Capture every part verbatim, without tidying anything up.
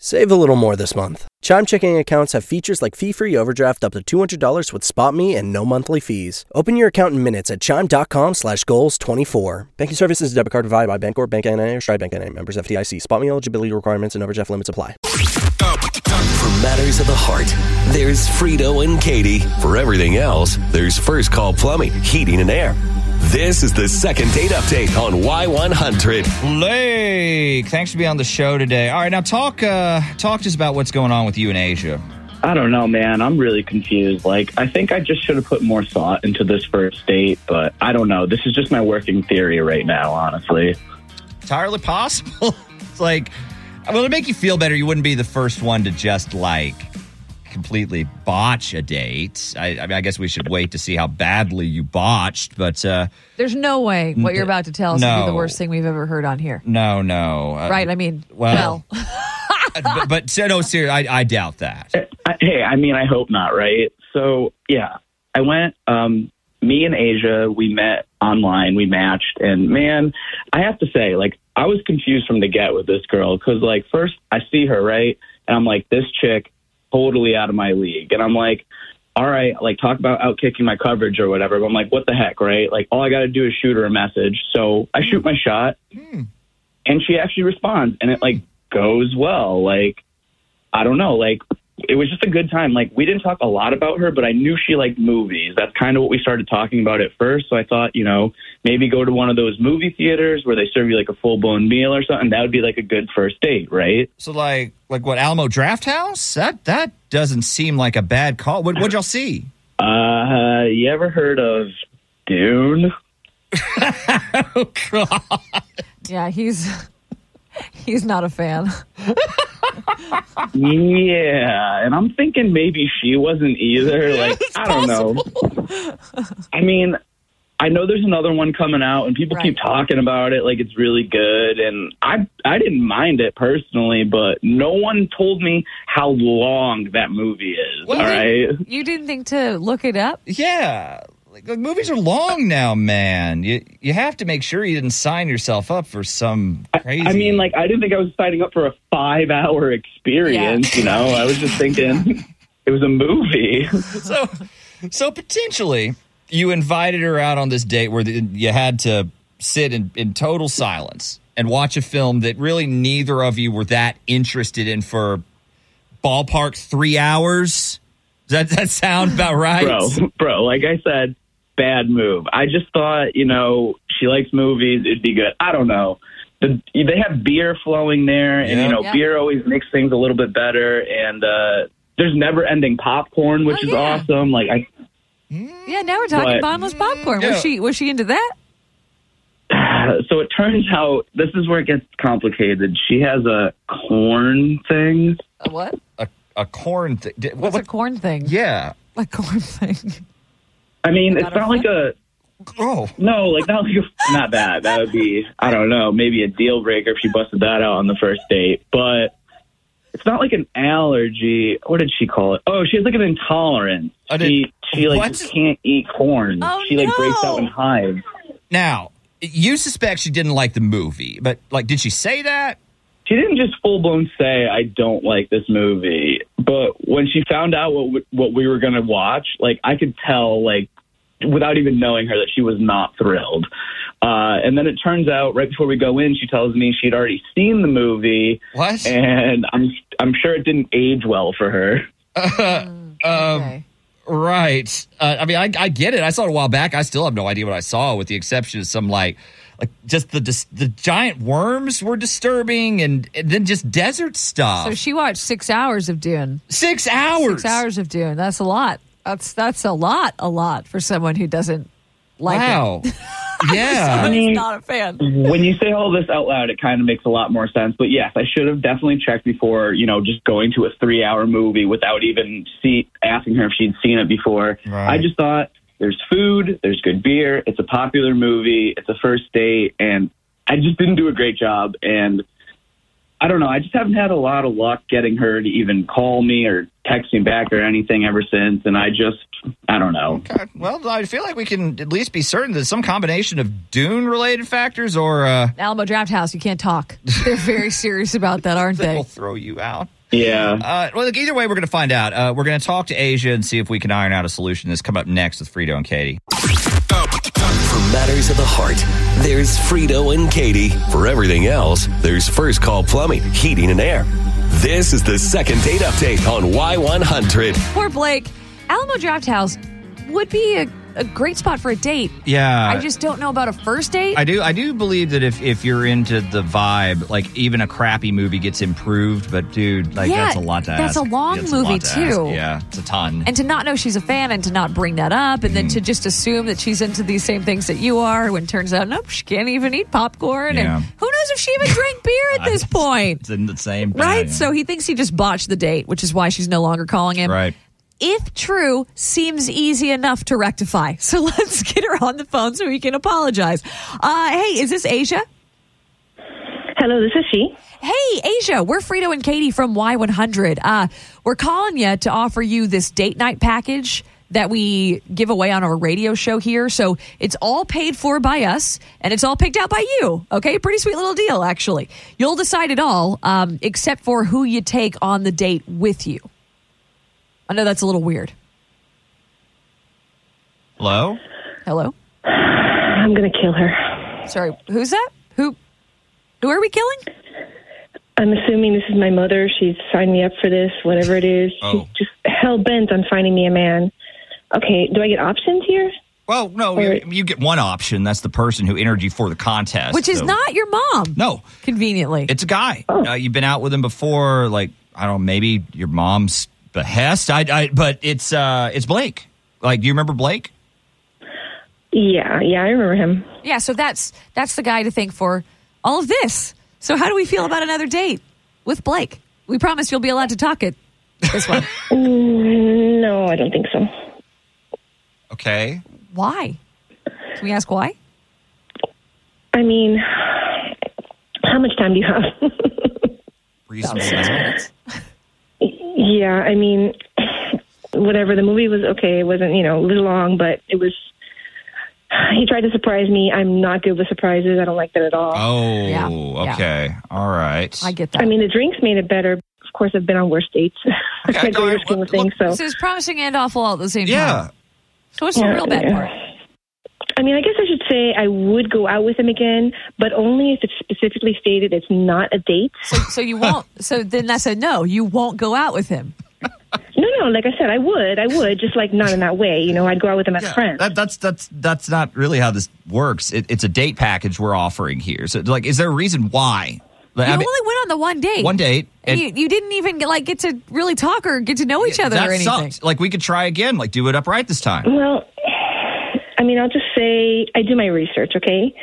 Save a little more this month. Chime checking accounts have features like fee-free overdraft up to two hundred dollars with SpotMe and no monthly fees. Open your account in minutes at chime.com slash goals 24. Banking services is a debit card provided by Bancorp, Bank N A, or Stride Bank N A. Members F D I C. SpotMe eligibility requirements and overdraft limits apply. For matters of the heart, there's Frito and Katie. For everything else, there's First Call Plumbing, Heating and Air. This is the second date update on Y one hundred. Blake, thanks for being on the show today. All right, now talk uh, talk to us about what's going on with you and Asia. I don't know, man. I'm really confused. Like, I think I just should have put more thought into this first date, but I don't know. This is just my working theory right now, honestly. Entirely possible. It's like, well, to make you feel better, you wouldn't be the first one to just, like, completely botch a date. I, I mean, I guess we should wait to see how badly you botched, but... Uh, There's no way what you're about to tell us no. would be the worst thing we've ever heard on here. No, no. Uh, right, I mean, well... well. but, but, no, seriously, I, I doubt that. Hey, I mean, I hope not, right? So, yeah, I went, um, me and Asia, we met online, we matched, and man, I have to say, like, I was confused from the get with this girl, because, like, first I see her, right, and I'm like, this chick, totally out of my league, and I'm like, all right, like, talk about outkicking my coverage or whatever, but I'm like, what the heck, right? Like, all I got to do is shoot her a message, so I shoot my shot, mm. and she actually responds, and it, like, goes well, like, I don't know, like, it was just a good time. Like, we didn't talk a lot about her, but I knew she liked movies. That's kind of what we started talking about at first. So I thought, you know, maybe go to one of those movie theaters where they serve you like a full-blown meal or something. That would be like a good first date, right? So like, like what, Alamo Drafthouse? That that doesn't seem like a bad call. What, what'd y'all see? Uh, you ever heard of Dune? Oh, God. Yeah, he's he's not a fan. Yeah, and I'm thinking maybe she wasn't either. Like, it's I don't possible. know. I mean, I know there's another one coming out, and people Right. keep talking about it like it's really good, and I I didn't mind it personally, but no one told me how long that movie is. Well, all right, You didn't think to look it up? Yeah. Like, like, movies are long now, man. You you have to make sure you didn't sign yourself up for some crazy... I mean, like, I didn't think I was signing up for a five-hour experience. Yeah. You know, I was just thinking it was a movie. So, so potentially, you invited her out on this date where the, you had to sit in, in total silence and watch a film that really neither of you were that interested in for ballpark three hours. Does that, that sound about right? Bro, bro, like I said, bad move. I just thought, you know, she likes movies. It'd be good. I don't know. The, they have beer flowing there, and, Yeah. you know, Yeah. beer always makes things a little bit better. And uh, there's never-ending popcorn, which Oh, is yeah. awesome. Like, I, Yeah, now we're talking But- bottomless popcorn. Yeah. Was she was she into that? so it turns out this is where it gets complicated. She has a corn thing. A what? A, a corn thing. What, What's what- a corn thing? Yeah. A corn thing. I mean, Like it's on a not like a Oh. no, like not like a, not that. That would be, I don't know, maybe a deal breaker if she busted that out on the first date. But it's not like an allergy. What did she call it? Oh, she has like an intolerance. I did- She she like what? just can't eat corn. Oh, she like breaks no. out in hives. Now, you suspect she didn't like the movie, but, like, did she say that? She didn't just full blown say I don't like this movie, but when she found out what we, what we were gonna watch, like I could tell, like without even knowing her, that she was not thrilled. Uh, and then it turns out right before we go in, she tells me she'd already seen the movie. What? And I'm I'm sure it didn't age well for her. Uh, um, Okay. Right. Uh, I mean, I, I get it. I saw it a while back. I still have no idea what I saw, with the exception of some, like, like just the dis- the giant worms were disturbing, and, and then just desert stuff. So she watched six hours of Dune. Six hours. Six hours of Dune. That's a lot. That's that's a lot, a lot for someone who doesn't like Wow. it. Yeah. I mean- He's not a fan. When you say all this out loud, it kind of makes a lot more sense. But yes, I should have definitely checked before, you know, just going to a three hour movie without even see, asking her if she'd seen it before. Right. I just thought there's food, there's good beer, it's a popular movie, it's a first date, and I just didn't do a great job. And I don't know. I just haven't had a lot of luck getting her to even call me or text me back or anything ever since. And I just, I don't know. Okay. Well, I feel like we can at least be certain that some combination of Dune-related factors or... Uh, Alamo Draft House, you can't talk. They're very serious about that, aren't they? will throw you out. Yeah. Uh, well, look, either way, we're going to find out. Uh, we're going to talk to Asia and see if we can iron out a solution. This come up next with Frito and Katie. For matters of the heart, there's Frito and Katie. For everything else, there's First Call Plumbing, Heating and Air. This is the second date update on Y one hundred. Poor Blake. Alamo Draft House would be a, a great spot for a date. Yeah. I just don't know about a first date. I do I do believe that if, if you're into the vibe, like even a crappy movie gets improved, but dude, like Yeah, that's a lot to ask. that's a long That's movie, lot to too. ask. Yeah, it's a ton. And to not know she's a fan and to not bring that up and then to just assume that she's into these same things that you are when it turns out, nope, she can't even eat popcorn. Yeah. And who knows if she even drank beer at this point. It's in the same thing. Right? So he thinks he just botched the date, which is why she's no longer calling him. Right. If true, seems easy enough to rectify. So let's get her on the phone so he can apologize. Uh, hey, is this Asia? Hello, this is she. Hey, Asia, we're Frito and Katie from Y one hundred. Uh, we're calling you to offer you this date night package that we give away on our radio show here. So it's all paid for by us, and it's all picked out by you. Okay, pretty sweet little deal, actually. You'll decide it all, um, except for who you take on the date with you. I know that's a little weird. Hello? Hello? I'm going to kill her. Sorry, who's that? Who Who are we killing? I'm assuming this is my mother. She's signed me up for this, whatever it is. Oh. She's just hell-bent on finding me a man. Okay, do I get options here? Well, no, Or- you, you get one option. That's the person who entered you for the contest. Which is So- not your mom. No, Conveniently. it's a guy. Oh. Uh, you've been out with him before, like, I don't know, maybe your mom's behest. I, I, but it's uh, it's Blake. Like, do you remember Blake? Yeah, yeah, I remember him. Yeah, so that's that's the guy to thank for all of this. So how do we feel about another date with Blake? We promise you'll be allowed to talk at this one. Mm, no, I don't think so. Okay. Why? Can we ask why? I mean, how much time do you have? Reasonable. minutes. Yeah, I mean, whatever. The movie was okay. It wasn't, you know, a little long, but it was... He tried to surprise me. I'm not good with surprises. I don't like that at all. Oh, Yeah, yeah. okay. All right. I get that. I mean, the drinks made it better. Of course, I've been on worse dates. Okay, I go all right, scheme of look- things, so... This is promising and awful all at the same yeah. time. So what's the Yeah, real bad yeah. part? I mean, I guess I should say I would go out with him again, but only if it's specifically stated it's not a date. So, so you won't. So then that's a no. You won't go out with him. No, no, like I said, I would. I would, just like not in that way. You know, I'd go out with him as Yeah, friends. that, that's that's that's not really how this works. It, it's a date package we're offering here. So, like, is there a reason why? Like, You I mean, only went on the one date. one date, And and you, you didn't even like get to really talk or get to know each other that or anything. sucked. Like, we could try again. Like, do it upright this time. Well, I mean, I'll just say I do my research, okay?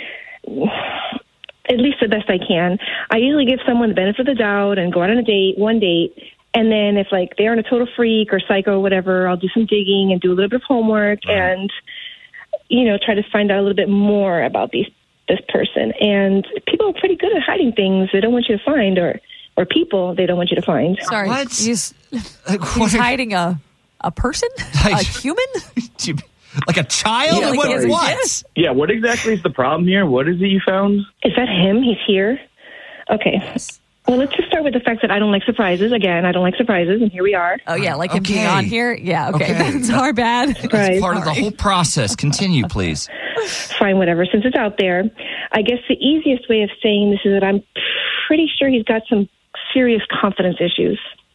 At least the best I can. I usually give someone the benefit of the doubt and go out on a date, one date, and then if, like, they aren't a total freak or psycho or whatever, I'll do some digging and do a little bit of homework and, you know, try to find out a little bit more about these this person. And people are pretty good at hiding things they don't want you to find or, or people they don't want you to find. Sorry. What? He's, Like, he's what- hiding a a person? Like- a human? like a child? Yeah, like what? he has a what? gift? Yeah, what exactly is the problem here? What is it you found? Is that him? He's here? Okay. Well, let's just start with the fact that I don't like surprises. Again, I don't like surprises, and here we are. Oh, yeah, like him being Okay. on here? Yeah, okay. Okay. That's our bad. That's Surprise. part of the Sorry. whole process. Continue, please. Fine, whatever. Since it's out there, I guess the easiest way of saying this is that I'm pretty sure he's got some serious confidence issues.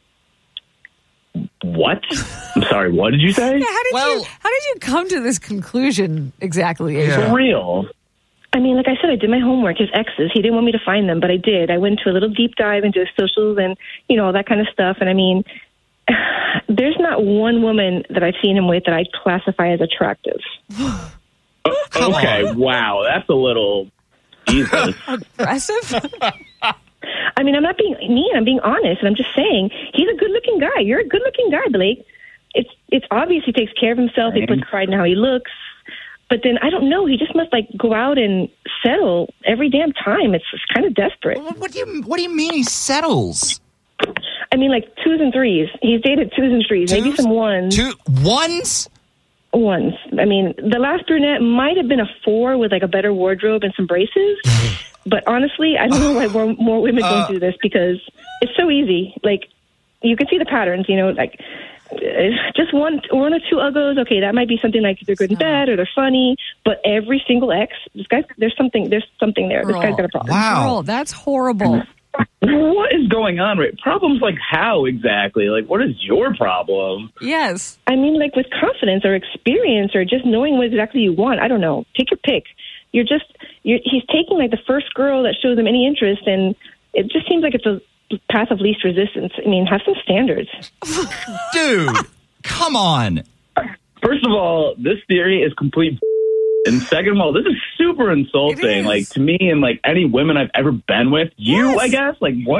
What? I'm sorry, what did you say? Yeah, how did Well- you how did you come to this conclusion exactly, Asia? Yeah. For real? I mean, like I said, I did my homework. His exes, he didn't want me to find them, but I did. I went to a little deep dive into his socials and, you know, all that kind of stuff. And I mean, there's not one woman that I've seen him with that I'd classify as attractive. Come Okay, on. wow, that's a little... Jesus. Aggressive? I mean, I'm not being mean. I'm being honest. And I'm just saying, he's a good-looking guy. You're a good-looking guy, Blake. It's it's obvious he takes care of himself. He puts pride in how he looks. But then I don't know. He just must like go out and settle every damn time. It's, it's kind of desperate. What do you What do you mean he settles? I mean, like twos and threes. He's dated twos and threes, Twos? maybe some ones. Two ones? Ones. I mean, the last brunette might have been a four with like a better wardrobe and some braces. But honestly, I don't know why more, more women Uh, don't do this because it's so easy. Like, you can see the patterns, you know, like uh, just one, one or two uggos. Okay, that might be something like they're good in bed or they're funny. But every single ex, this guy, there's something, there's something there. This Girl. guy's got a problem. Wow. Girl, that's horrible. What is going on? Right? Problems like how exactly? Like, what is your problem? Yes. I mean, like with confidence or experience or just knowing what exactly you want. I don't know. Pick your pick. You're just, you're, he's taking like the first girl that shows him any interest, and it just seems like it's a path of least resistance. I mean, have some standards. Dude, come on. First of all, this theory is complete. And second of all, this is super It insulting. is. Like to me and like any women I've ever been with. You, Yes. I guess. Like what?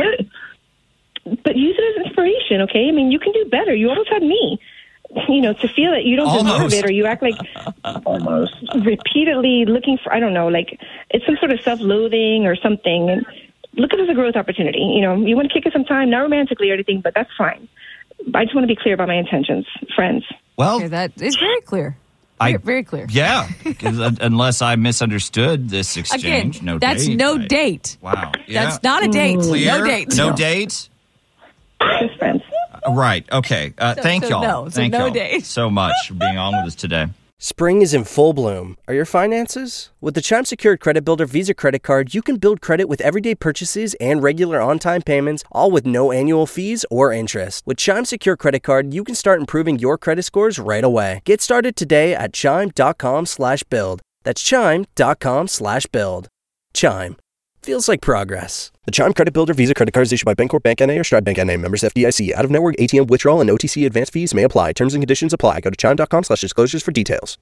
But use it as inspiration, okay? I mean, you can do better. You almost had me. You know, to feel that you don't Almost. deserve it, or you act like Almost. repeatedly looking for, I don't know, like it's some sort of self-loathing or something. And look at it as a growth opportunity. You know, you want to kick it some time, not romantically or anything, but that's fine. I just want to be clear about my intentions, friends. Well, Okay, that is very clear. I- Very, very clear. yeah. 'Cause, uh, unless I misunderstood this Again, exchange, no that's date. no right? date. Wow. Yeah. That's not a date. Clear? No date. No date? Just friends. Uh, Right. Okay. Uh, So- thank so y'all. no. So Thank no y'all date. so much for being on with us today. Spring is in full bloom. Are your finances? With the Chime Secured Credit Builder Visa Credit Card, you can build credit with everyday purchases and regular on-time payments, all with no annual fees or interest. With Chime Secured Credit Card, you can start improving your credit scores right away. Get started today at chime.com slash build. That's chime.com slash build. Chime. Feels like progress. The Chime Credit Builder Visa Credit Card is issued by Bancorp Bank N A or Stride Bank N A, members F D I C. Out-of-network A T M withdrawal and O T C advance fees may apply. Terms and conditions apply. Go to chime.com slash disclosures for details.